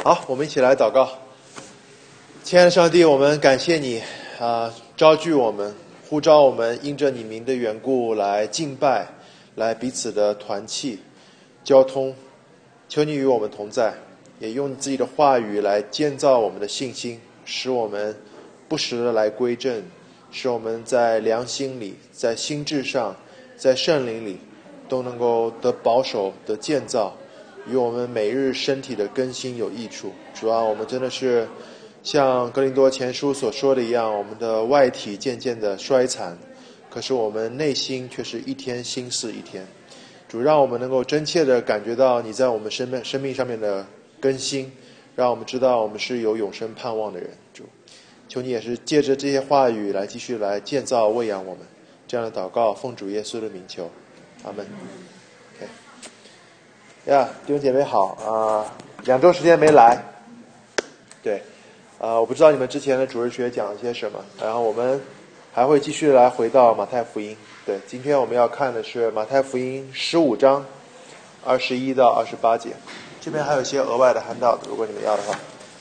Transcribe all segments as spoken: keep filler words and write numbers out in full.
好，我们一起来祷告。亲爱的上帝，我们感谢你啊、呃，召聚我们，呼召我们，因着你名的缘故来敬拜，来彼此的团契、交通。求你与我们同在，也用自己的话语来建造我们的信心，使我们不时的来归正，使我们在良心里、在心智上、在圣灵里都能够得保守、得建造，与我们每日身体的更新有益处。主啊，我们真的是像哥林多前书所说的一样，我们的外体渐渐的衰残，可是我们内心却是一天新似一天。主，让我们能够真切的感觉到你在我们生命生命上面的更新，让我们知道我们是有永生盼望的人。主，求你也是借着这些话语来继续来建造喂养我们。这样的祷告奉主耶稣的名求，阿门。OK， 呀、yeah, 弟兄姐妹好啊、呃，两周时间没来，对，啊、呃，我不知道你们之前的主日学讲了些什么，然后我们还会继续来回到马太福音。对，今天我们要看的是马太福音十五章二十一到二十八节，这边还有一些额外的handout，如果你们要的话。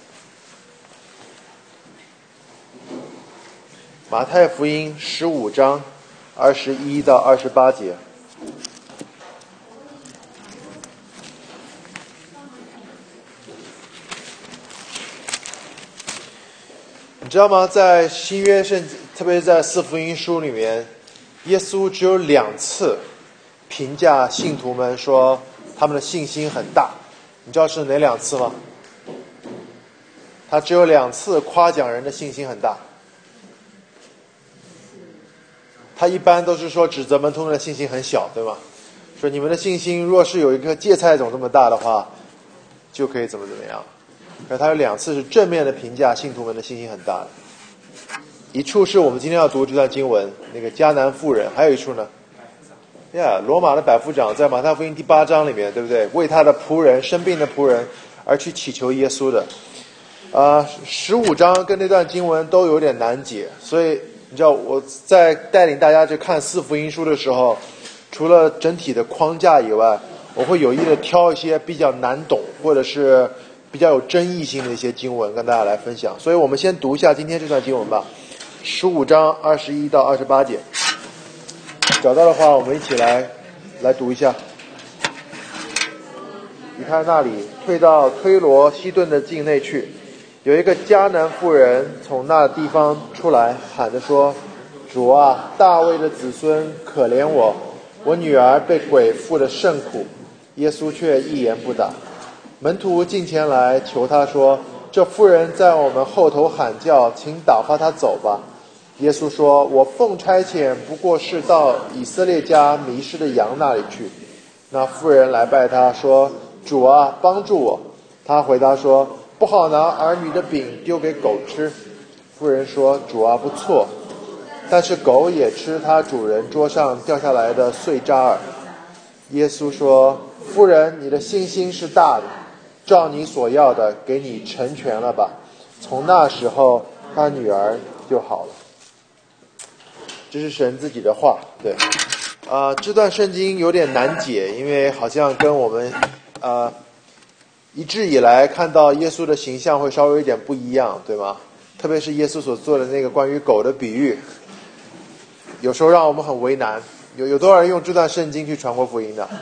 马太福音十五章二十一到二十八节。你知道吗？在新约圣经，特别是在四福音书里面，耶稣只有两次评价信徒们说他们的信心很大。你知道是哪两次吗？他只有两次夸奖人的信心很大。他一般都是说指责门徒们的信心很小，对吗？说你们的信心若是有一颗芥菜种这么大的话，就可以怎么怎么样。而他有两次是正面的评价信徒们的信心很大的。一处是我们今天要读这段经文，那个迦南妇人，还有一处呢，呀、yeah, 罗马的百夫长在马太福音第八章里面，对不对？为他的仆人生病的仆人而去祈求耶稣的。啊，十五章跟那段经文都有点难解，所以你知道我在带领大家去看四福音书的时候，除了整体的框架以外，我会有意的挑一些比较难懂或者是比较有争议性的一些经文跟大家来分享。所以我们先读一下今天这段经文吧，十五章二十一到二十八节。找到的话，我们一起来来读一下。你看那里，退到推罗西顿的境内去，有一个迦南妇人从那地方出来，喊着说：“主啊，大卫的子孙，可怜我，我女儿被鬼附得甚苦。”耶稣却一言不答。门徒近前来求他说：“这妇人在我们后头喊叫，请打发她走吧。”耶稣说：“我奉差遣，不过是到以色列家迷失的羊那里去。”那妇人来拜他说：“主啊，帮助我。”他回答说：“不好拿儿女的饼丢给狗吃。”妇人说：“主啊，不错，但是狗也吃它主人桌上掉下来的碎渣儿。”耶稣说：“妇人，你的信心是大的，照你所要的给你成全了吧。”从那时候，他女儿就好了。这是神自己的话，对，啊、呃，这段圣经有点难解，因为好像跟我们，呃，一直以来看到耶稣的形象会稍微有点不一样，对吗？特别是耶稣所做的那个关于狗的比喻，有时候让我们很为难。有有多少人用这段圣经去传播福音的？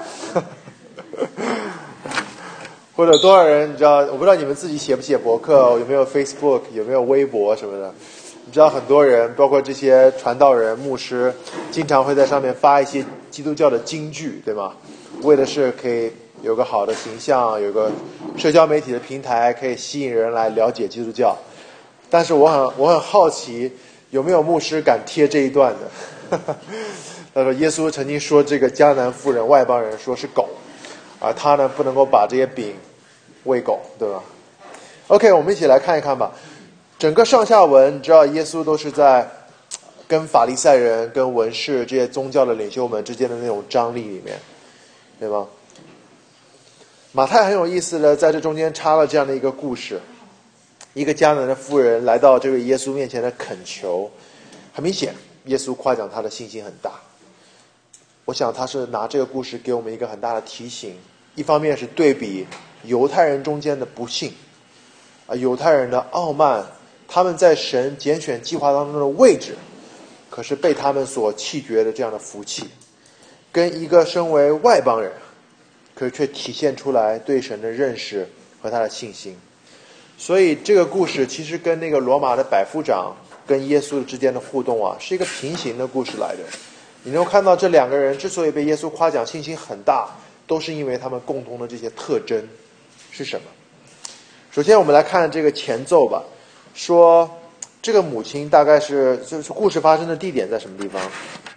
或者多少人你知道？我不知道你们自己写不写博客，有没有 Facebook， 有没有微博什么的。你知道很多人，包括这些传道人、牧师，经常会在上面发一些基督教的金句，对吗？为的是可以有个好的形象，有个社交媒体的平台，可以吸引人来了解基督教。但是我很我很好奇，有没有牧师敢贴这一段的？他说耶稣曾经说这个迦南妇人外邦人说是狗，而他呢不能够把这些饼喂狗，对吧 ？OK， 我们一起来看一看吧。整个上下文，你知道耶稣都是在跟法利赛人、跟文士这些宗教的领袖们之间的那种张力里面，对吗？马太很有意思的在这中间插了这样的一个故事，一个迦南的妇人来到这位耶稣面前的恳求，很明显耶稣夸奖他的信心很大。我想他是拿这个故事给我们一个很大的提醒，一方面是对比犹太人中间的不幸啊，犹太人的傲慢，他们在神拣选计划当中的位置，可是被他们所弃绝的这样的福气，跟一个身为外邦人，可是却体现出来对神的认识和他的信心。所以这个故事其实跟那个罗马的百夫长跟耶稣之间的互动啊，是一个平行的故事来的。你能够看到这两个人之所以被耶稣夸奖信心很大，都是因为他们共同的这些特征是什么？首先我们来看这个前奏吧，说这个母亲大概是就是故事发生的地点在什么地方？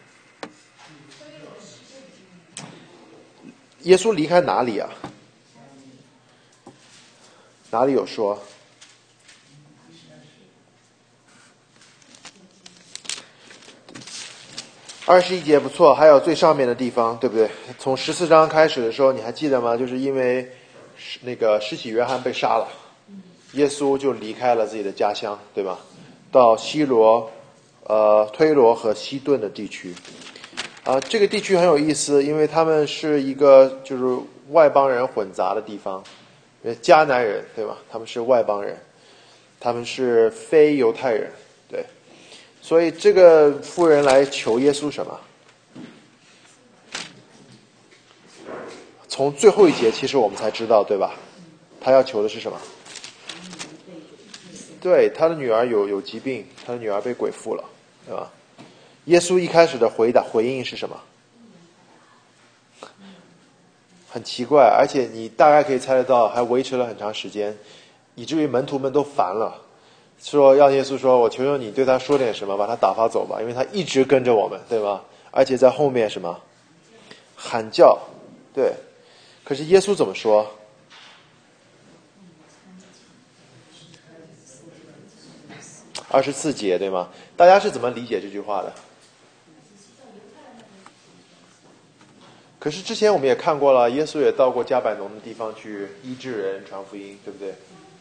耶稣离开哪里啊？哪里有说？二十一节不错，还有最上面的地方，对不对？从十四章开始的时候，你还记得吗？就是因为那个施洗约翰被杀了，耶稣就离开了自己的家乡，对吧？到西罗、呃推罗和西顿的地区。啊、呃，这个地区很有意思，因为他们是一个就是外邦人混杂的地方，迦南人，对吧？他们是外邦人，他们是非犹太人，对。所以这个妇人来求耶稣什么？从最后一节其实我们才知道，对吧？他要求的是什么？对，他的女儿有有疾病，他的女儿被鬼附了，对吧？耶稣一开始的回答回应是什么？很奇怪，而且你大概可以猜得到，还维持了很长时间，以至于门徒们都烦了。说让耶稣说，我求求你对他说点什么，把他打发走吧，因为他一直跟着我们，对吧？而且在后面什么喊叫，对。可是耶稣怎么说？二十四节，对吗？大家是怎么理解这句话的？可是之前我们也看过了，耶稣也到过加百农的地方去医治人、传福音，对不对？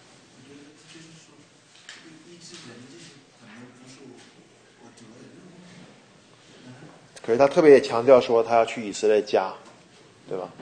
可是他特别也强调说他要去以色列家，对吧？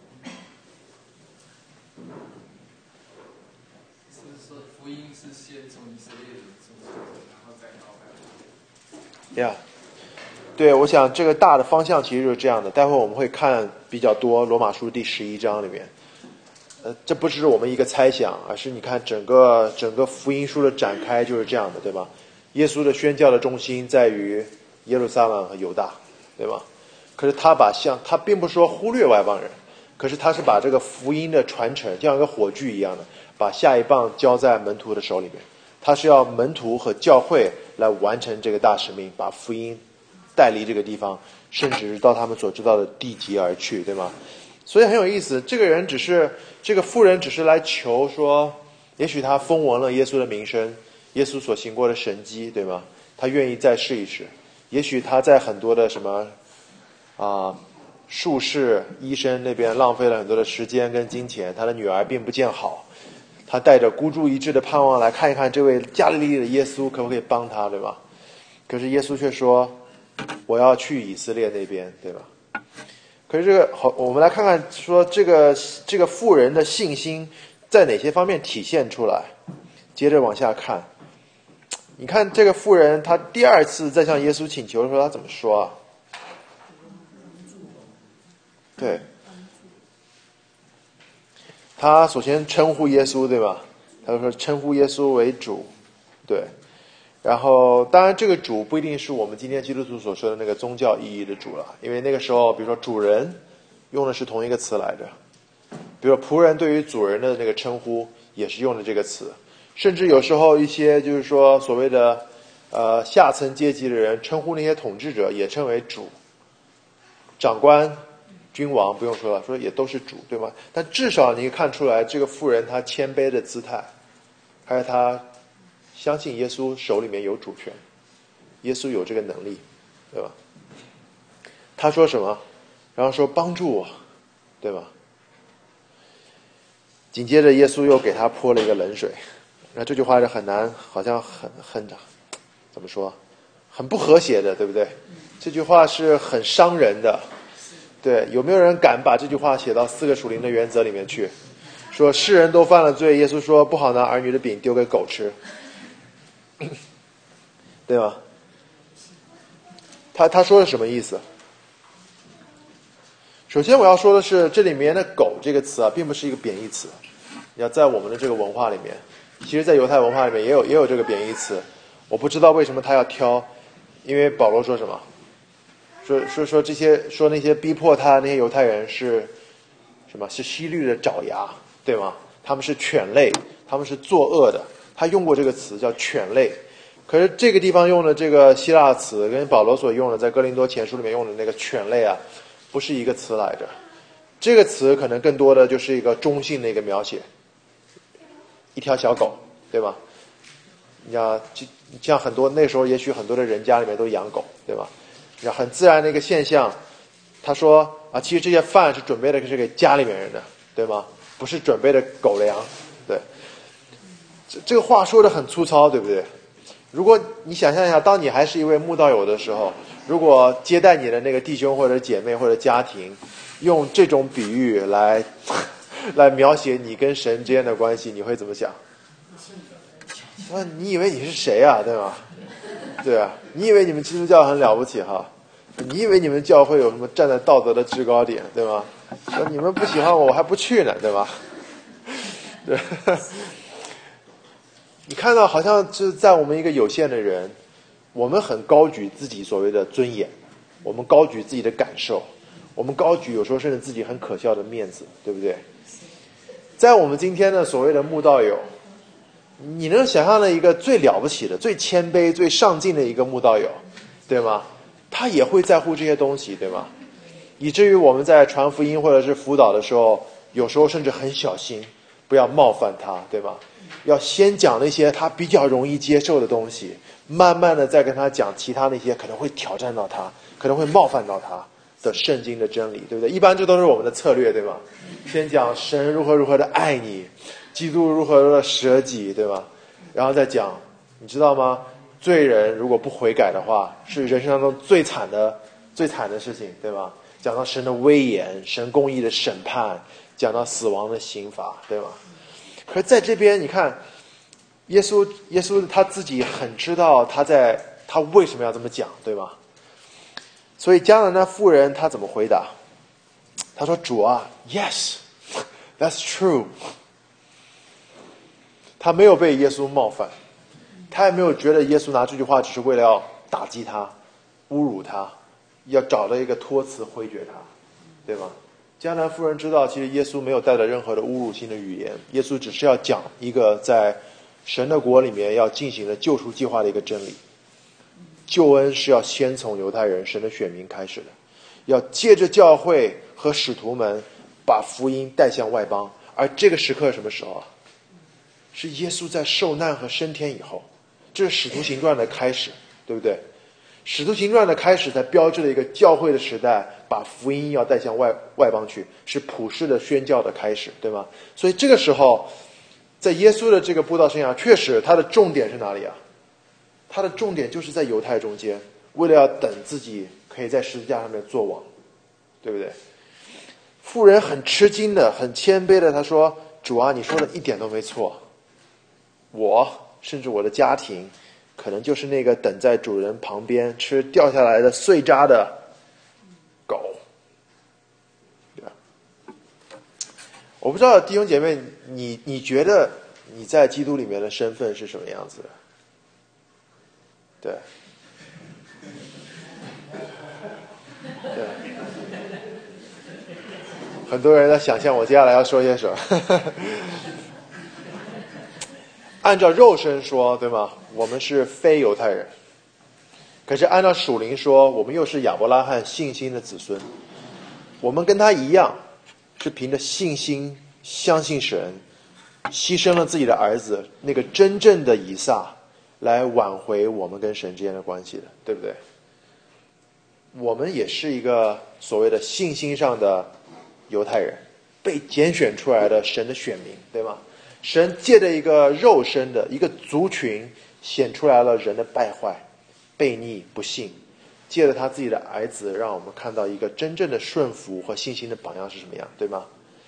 是说福音是先从以色列人出来，然后再到外邦。 呀，对，我想这个大的方向其实就是这样的。待会我们会看比较多罗马书第十一章里面，呃，这不只是我们一个猜想，而是你看整个整个福音书的展开就是这样的，对吧？耶稣的宣教的中心在于耶路撒冷和犹大，对吧？可是他把像他并不是说忽略外邦人，可是他是把这个福音的传承，就像一个火炬一样的，把下一棒交在门徒的手里面。他是要门徒和教会来完成这个大使命，把福音带离这个地方，甚至到他们所知道的地极而去，对吗？所以很有意思，这个人只是这个妇人只是来求说，也许他风闻了耶稣的名声，耶稣所行过的神迹，对吗？他愿意再试一试。也许他在很多的什么啊术士、医生那边浪费了很多的时间跟金钱，他的女儿并不见好，他带着孤注一掷的盼望来看一看这位加利利的耶稣可不可以帮他，对吧？可是耶稣却说，我要去以色列那边，对吧？可是这个好，我们来看看说这个这个妇人的信心在哪些方面体现出来。接着往下看，你看这个妇人，她第二次再向耶稣请求的时候，她怎么说啊？对，她首先称呼耶稣，对吧？她说称呼耶稣为主，对。然后当然这个主不一定是我们今天基督徒所说的那个宗教意义的主了，因为那个时候比如说主人用的是同一个词来着，比如说仆人对于主人的那个称呼也是用的这个词，甚至有时候一些就是说所谓的呃下层阶级的人称呼那些统治者也称为主，长官君王不用说了，说也都是主，对吗？但至少你看出来这个妇人她谦卑的姿态，还有她相信耶稣手里面有主权，耶稣有这个能力，对吧？他说什么？然后说帮助我，对吧？紧接着耶稣又给他泼了一个冷水，那这句话是很难，好像很很怎么说，很不和谐的，对不对？这句话是很伤人的，对，有没有人敢把这句话写到四个属灵的原则里面去？ 说世人都犯了罪，耶稣说不好拿儿女的饼丢给狗吃，对吧？他他说的什么意思？首先我要说的是，这里面的狗这个词啊，并不是一个贬义词。你要在我们的这个文化里面，其实在犹太文化里面也有也有这个贬义词。我不知道为什么他要挑，因为保罗说什么？说说说这些说那些逼迫他那些犹太人是什么？是希律的爪牙，对吗？他们是犬类，他们是作恶的。他用过这个词叫犬类。可是这个地方用的这个希腊词跟保罗所用的在哥林多前书里面用的那个犬类啊，不是一个词来着。这个词可能更多的就是一个中性的一个描写，一条小狗，对吧？你像像很多那时候也许很多的人家里面都养狗，对吧？很自然的一个现象。他说啊，其实这些饭是准备的是给家里面人的，对吗？不是准备的狗粮。对，这这个话说的很粗糙，对不对？如果你想象一下，当你还是一位慕道友的时候，如果接待你的那个弟兄或者姐妹或者家庭用这种比喻来来描写你跟神之间的关系，你会怎么想？啊，你以为你是谁啊，对吧？对啊，你以为你们基督教很了不起哈？你以为你们教会有什么站在道德的制高点，对吗？说你们不喜欢我，我还不去呢，对吧？对，你看到好像就是在我们一个有限的人，我们很高举自己所谓的尊严，我们高举自己的感受，我们高举有时候甚至自己很可笑的面子，对不对？在我们今天的所谓的慕道友，你能想象的一个最了不起的、最谦卑、最上进的一个慕道友，对吗？他也会在乎这些东西，对吗？以至于我们在传福音或者是辅导的时候，有时候甚至很小心，不要冒犯他，对吗？要先讲那些他比较容易接受的东西，慢慢的再跟他讲其他那些可能会挑战到他、可能会冒犯到他的圣经的真理，对不对？一般这都是我们的策略，对吗？先讲神如何如何的爱你，基督如何的舍己，对吧？然后再讲，你知道吗？罪人如果不悔改的话，是人生当中最惨的最惨的事情，对吧？讲到神的威严，神公义的审判，讲到死亡的刑罚，对吧？可是在这边你看，耶稣耶稣他自己很知道他在他为什么要这么讲，对吧？所以迦南那妇人他怎么回答？他说：主啊 Yes That's true。 他没有被耶稣冒犯，他也没有觉得耶稣拿这句话只是为了要打击他、侮辱他，要找到一个托词回绝他，对吗？迦南妇人知道，其实耶稣没有带着任何的侮辱性的语言，耶稣只是要讲一个在神的国里面要进行的救赎计划的一个真理。救恩是要先从犹太人、神的选民开始的，要借着教会和使徒们把福音带向外邦。而这个时刻是什么时候啊？是耶稣在受难和升天以后，这是使徒行传的开始，对不对？使徒行传的开始才标志了一个教会的时代，把福音要带向外外邦去，是普世的宣教的开始，对吗？所以这个时候，在耶稣的这个布道生涯，确实他的重点是哪里啊？他的重点就是在犹太中间，为了要等自己可以在十字架上面做王，对不对？妇人很吃惊的、很谦卑的，他说：主啊，你说的一点都没错，我甚至我的家庭可能就是那个等在主人旁边吃掉下来的碎渣的狗。对吧？我不知道弟兄姐妹，你你觉得你在基督里面的身份是什么样子的？对，对，很多人在想象我接下来要说些什么。按照肉身说，对吗？我们是非犹太人。可是按照属灵说，我们又是亚伯拉罕信心的子孙。我们跟他一样，是凭着信心相信神，牺牲了自己的儿子，那个真正的以撒，来挽回我们跟神之间的关系的，对不对？我们也是一个所谓的信心上的犹太人，被拣选出来的神的选民，对吗？神借着一个肉身的一个族群，显出来了人的败坏、悖逆、不信，借着他自己的儿子，让我们看到一个真正的顺服和信心的榜样是什么样，对吗？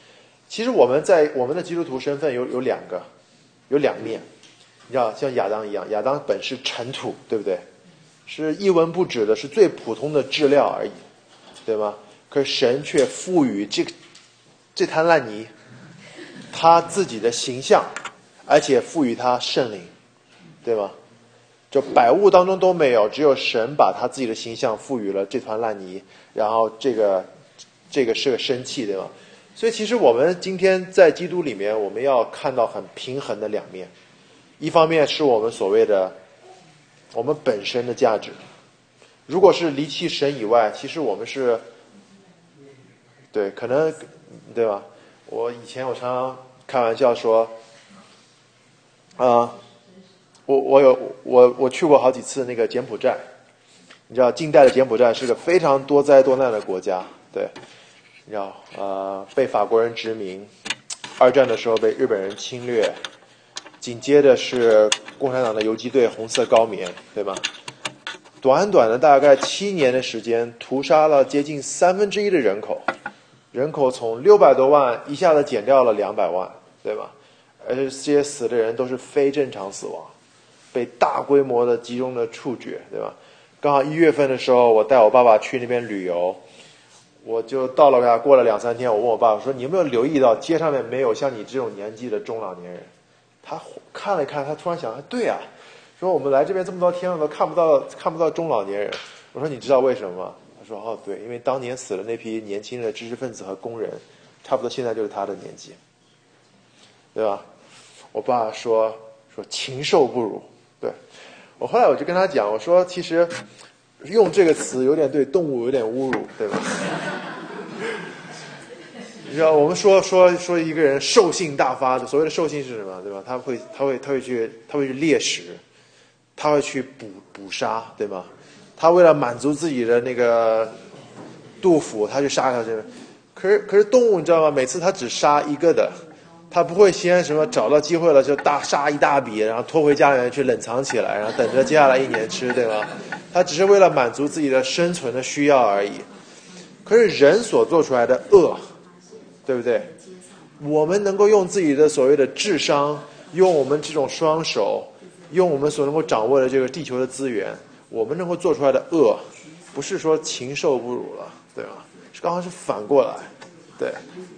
其实我们在我们的基督徒身份有有两个，有两面。你知道，像亚当一样，亚当本是尘土，对不对？是一文不值的，是最普通的质料而已，对吗？可是神却赋予这个这滩烂泥他自己的形象，而且赋予他圣灵，对吗？就百物当中都没有，只有神把他自己的形象赋予了这团烂泥，然后这个这个是个生气，对吗？所以其实我们今天在基督里面，我们要看到很平衡的两面。一方面是我们所谓的我们本身的价值，如果是离弃神以外，其实我们是对，可能对吧？我以前我常常开玩笑说啊、呃，我我有我我去过好几次那个柬埔寨，你知道近代的柬埔寨是个非常多灾多难的国家，对，你知道呃被法国人殖民，二战的时候被日本人侵略，紧接着是共产党的游击队红色高棉，对吧？短短的大概七年的时间，屠杀了接近三分之一的人口，人口从六百多万一下子减掉了两百万，对吧？而且这些死的人都是非正常死亡，被大规模的集中的处决，对吧？刚好一月份的时候，我带我爸爸去那边旅游，我就到了呀，过了两三天，我问我爸爸说：“你有没有留意到街上面没有像你这种年纪的中老年人？”他看了一看，他突然想，对啊，说我们来这边这么多天了，都看不到看不到中老年人。我说你知道为什么吗？他说哦，对，因为当年死了那批年轻的知识分子和工人，差不多现在就是他的年纪，对吧？我爸说说禽兽不如，对。我后来我就跟他讲，我说其实用这个词有点对动物有点侮辱，对吧？你知道我们说说说一个人兽性大发的，所谓的兽性是什么，对吧？他会他会他会去他会去猎食，他会去捕捕杀，对吗？他为了满足自己的那个肚腹，他去杀他这个。可是可是动物你知道吗？每次他只杀一个的，他不会先什么找到机会了就大杀一大笔，然后拖回家园去冷藏起来，然后等着接下来一年吃，对吗？他只是为了满足自己的生存的需要而已。可是人所做出来的恶，对不对？我们能够用自己的所谓的智商，用我们这种双手，用我们所能够掌握的这个地球的资源，我们能够做出来的恶，不是说禽兽不如了，对吧？是刚刚是反过来，对。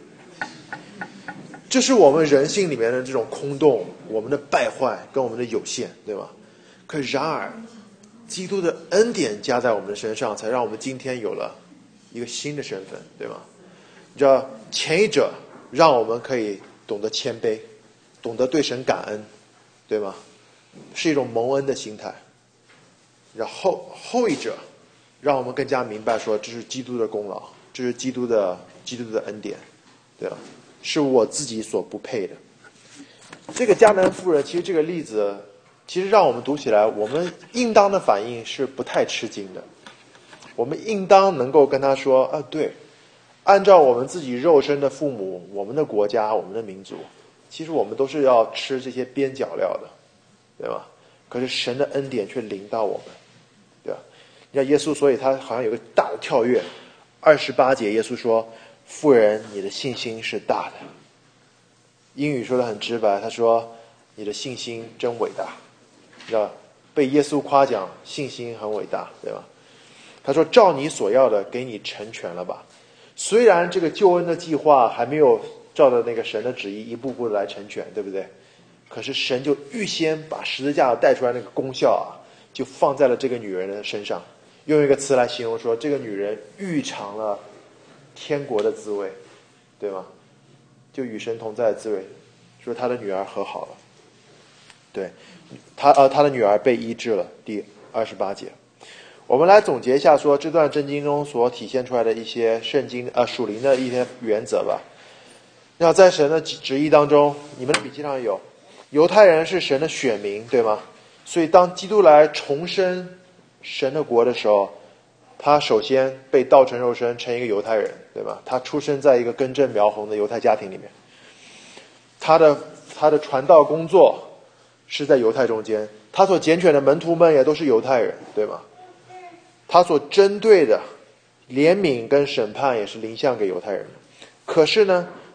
这是我们人性里面的这种空洞，我们的败坏跟我们的有限，对吧？可然而，基督的恩典加在我们的身上，才让我们今天有了一个新的身份，对吗？你知道，前一者让我们可以懂得谦卑，懂得对神感恩，对吗？是一种蒙恩的心态。然后后一者让我们更加明白说，这是基督的功劳，这是基督的基督的恩典，对吧？是我自己所不配的。这个迦南妇人，其实这个例子，其实让我们读起来，我们应当的反应是不太吃惊的。我们应当能够跟他说啊，对，按照我们自己肉身的父母，我们的国家，我们的民族，其实我们都是要吃这些边角料的，对吧？可是神的恩典却临到我们，对吧？你看耶稣，所以他好像有个大的跳跃。二十八节，耶稣说：“妇人，你的信心是大的。”英语说的很直白，他说：“你的信心真伟大。”你知道，被耶稣夸奖，信心很伟大，对吧？他说：“照你所要的，给你成全了吧。”虽然这个救恩的计划还没有照着那个神的旨意一步步的来成全，对不对？可是神就预先把十字架带出来那个功效啊，就放在了这个女人的身上。用一个词来形容说，这个女人预尝了天国的滋味，对吗？就与神同在的滋味，说她的女儿和好了，对，她呃她的女儿被医治了。第二十八节，我们来总结一下说这段圣经中所体现出来的一些圣经呃属灵的一些原则吧。那在神的旨意当中，你们的笔记上有，犹太人是神的选民，对吗？所以当基督来重生神的国的时候，他首先被道成肉身，成一个犹太人，对吧？他出生在一个根正苗红的犹太家庭里面，他的他的传道工作是在犹太中间，他所拣选的门徒们也都是犹太人，对吗？他所针对的怜悯跟审判也是临向给犹太人的。可是呢，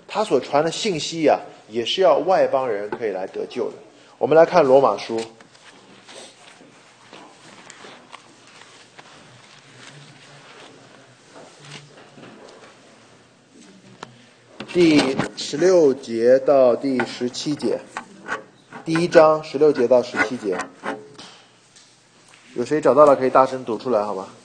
他所传的信息啊，也是要外邦人可以来得救的。我们来看罗马书第十六节到第十七节，第一章十六节到十七节，有谁找到了可以大声读出来好吗？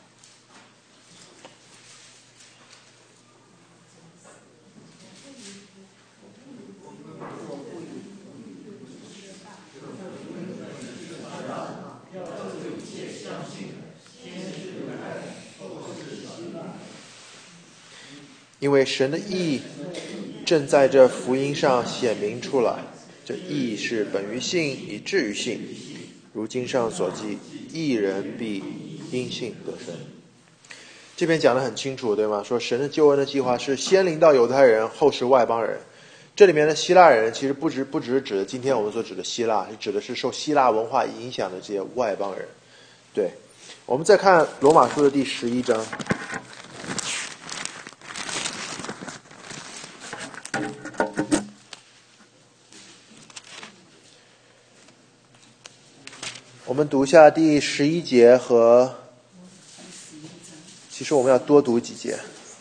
因为神的义正在这福音上显明出来，这义是本于信以至于信，如经上所记，义人必因信得生。这边讲得很清楚，对吗？说神的救恩的计划是先临到犹太人，后是外邦人。这里面的希腊人其实不只不只是指的今天我们所指的希腊，是指的是受希腊文化影响的这些外邦人。对，我们再看罗马书的第十一章。我们读下第十一节和，其实我们要多读几节。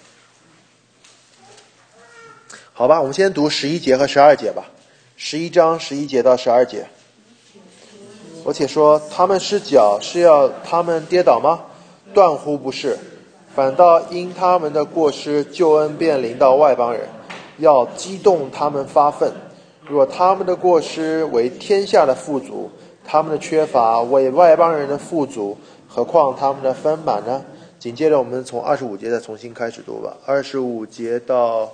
好吧，我们先读十一节和十二节吧。十一章十一节到十二节。而且说，他们失脚是要他们跌倒吗？断乎不是，反倒因他们的过失，救恩便临到外邦人，要激动他们发愤。若他们的过失为天下的富足，他们的缺乏为外邦人的富足，何况他们的丰满呢？紧接着我们从二十五节再重新开始读吧，二十五节到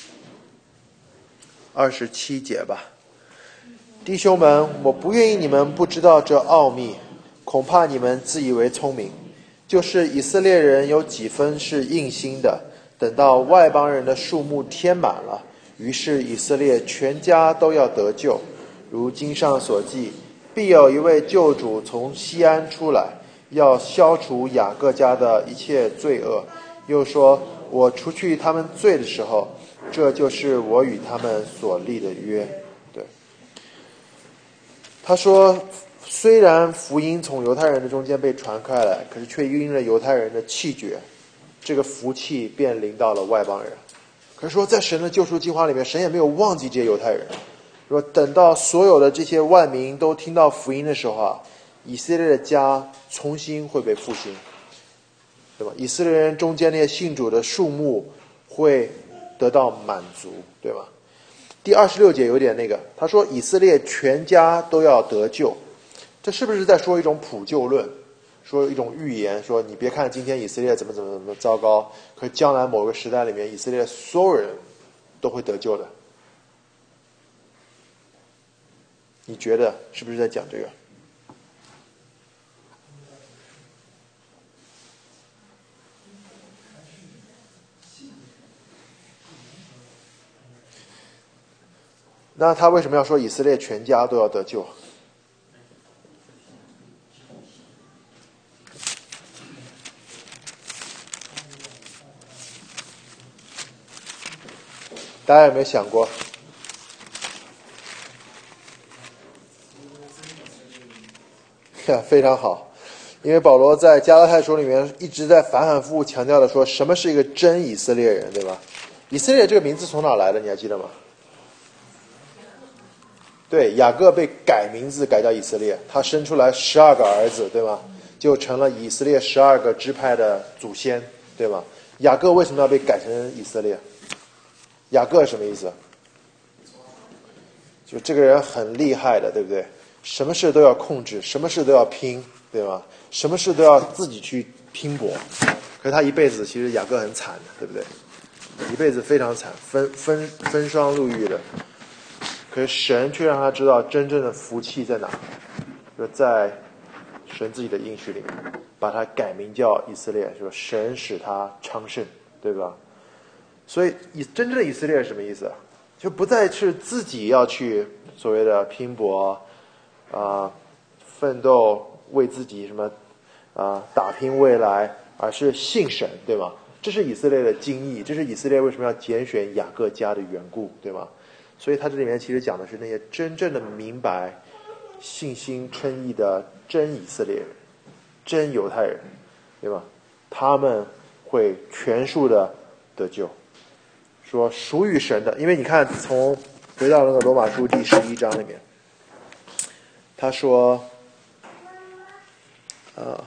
二十七节吧。弟兄们，我不愿意你们不知道这奥秘，恐怕你们自以为聪明。就是以色列人有几分是硬心的，等到外邦人的数目添满了，于是以色列全家都要得救。如经上所记，必有一位救主从西安出来，要消除雅各家的一切罪恶。又说，我除去他们罪的时候，这就是我与他们所立的约。对，他说，虽然福音从犹太人的中间被传开来，可是却因了犹太人的弃绝，这个福气便临到了外邦人。可是说，在神的救赎计划里面，神也没有忘记这些犹太人。说等到所有的这些万民都听到福音的时候啊，以色列的家重新会被复兴，对吧？以色列人中间那些信主的数目会得到满足，对吧？第二十六节有点那个，他说以色列全家都要得救，这是不是在说一种普救论，说一种预言，说你别看今天以色列怎么怎么怎么糟糕，可是将来某个时代里面，以色列所有人都会得救的。你觉得是不是在讲这个？那他为什么要说以色列全家都要得救？大家有没有想过？非常好，因为保罗在加拉太书里面一直在反反复复强调的说，什么是一个真以色列人，对吧？以色列这个名字从哪来的？你还记得吗？对，雅各被改名字改叫以色列，他生出来十二个儿子，对吧？就成了以色列十二个支派的祖先，对吧？雅各为什么要被改成以色列？雅各什么意思？就这个人很厉害的，对不对？什么事都要控制，什么事都要拼，对吧？什么事都要自己去拼搏。可是他一辈子，其实雅各很惨的，对不对？一辈子非常惨，分分分双入狱的。可是神却让他知道真正的福气在哪，就在神自己的应许里面，把他改名叫以色列，说神使他昌盛，对吧？所以以真正的以色列是什么意思啊？就不再是自己要去所谓的拼搏啊、呃、奋斗，为自己什么啊、呃、打拼未来，而是信神，对吗？ 这是以色列的精义，这是以色列为什么要拣选雅各家的缘故，对吗？所以他这里面其实讲的是那些真正的明白信心称义的真以色列人，真犹太人，对吧？他们会全数的得救。说属于神的，因为你看，从回到那个罗马书第十一章里面，他说，呃，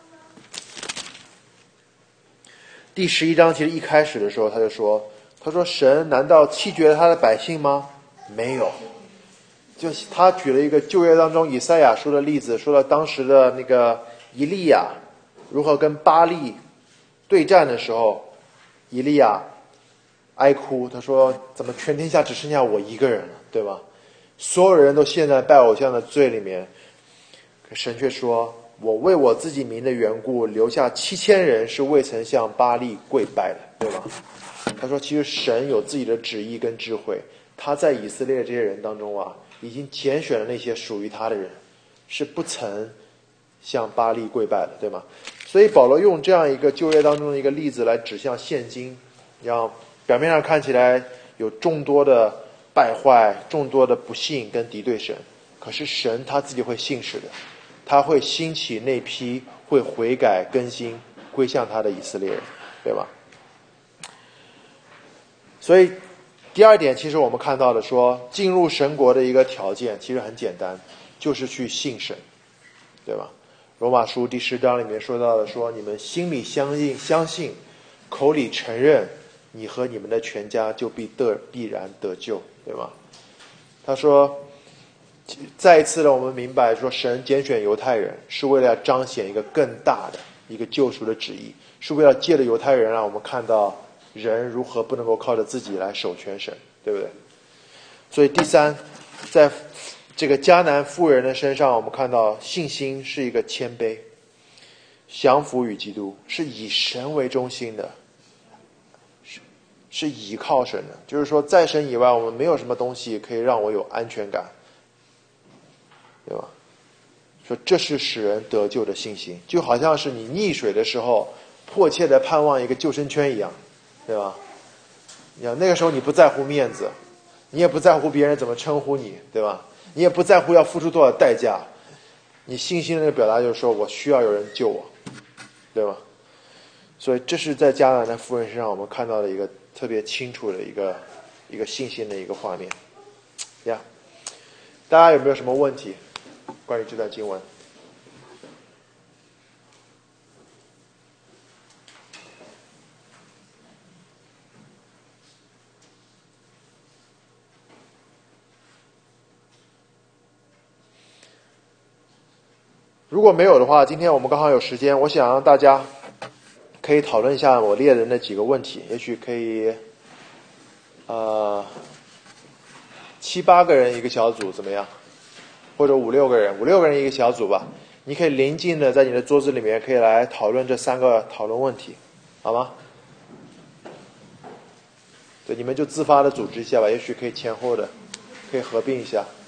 第十一章其实一开始的时候他就说，他说神难道弃绝了他的百姓吗？没有。就他举了一个旧约当中以赛亚书的例子，说了当时的那个以利亚如何跟巴力对战的时候，以利亚哀哭，他说怎么全天下只剩下我一个人了，对吧？所有人都陷在拜偶像的罪里面，可神却说，我为我自己名的缘故留下七千人是未曾向巴力跪拜的，对吧？他说其实神有自己的旨意跟智慧，他在以色列这些人当中啊，已经拣选了那些属于他的人，是不曾向巴力跪拜的，对吗？所以保罗用这样一个旧约当中的一个例子来指向现今，让表面上看起来有众多的败坏，众多的不信跟敌对神，可是神他自己会信使的，他会兴起那批会悔改更新归向他的以色列人，对吧？所以第二点，其实我们看到的说进入神国的一个条件其实很简单，就是去信神，对吧？罗马书第十章里面说到的说，你们心里相信相信，口里承认，你和你们的全家就必得必然得救，对吧？他说再一次的我们明白说，神拣选犹太人是为了要彰显一个更大的一个救赎的旨意，是为了借着犹太人让我们看到人如何不能够靠着自己来守全神，对不对？所以第三，在这个迦南妇人的身上，我们看到信心是一个谦卑，降服于基督，是以神为中心的，是是倚靠神的。就是说，在神以外，我们没有什么东西可以让我有安全感，对吧？说这是使人得救的信心，就好像是你溺水的时候，迫切的盼望一个救生圈一样，对吧？你看那个时候你不在乎面子，你也不在乎别人怎么称呼你，对吧？你也不在乎要付出多少代价，你信心的表达就是说我需要有人救我，对吧？所以这是在迦南的妇人身上我们看到的一个特别清楚的一个一个信心的一个画面呀。大家有没有什么问题关于这段经文？如果没有的话，今天我们刚好有时间，我想让大家可以讨论一下我列的那几个问题，也许可以呃七八个人一个小组怎么样？或者五六个人，五六个人一个小组吧。你可以临近的在你的桌子里面可以来讨论这三个讨论问题，好吗？对，你们就自发的组织一下吧，也许可以前后的可以合并一下。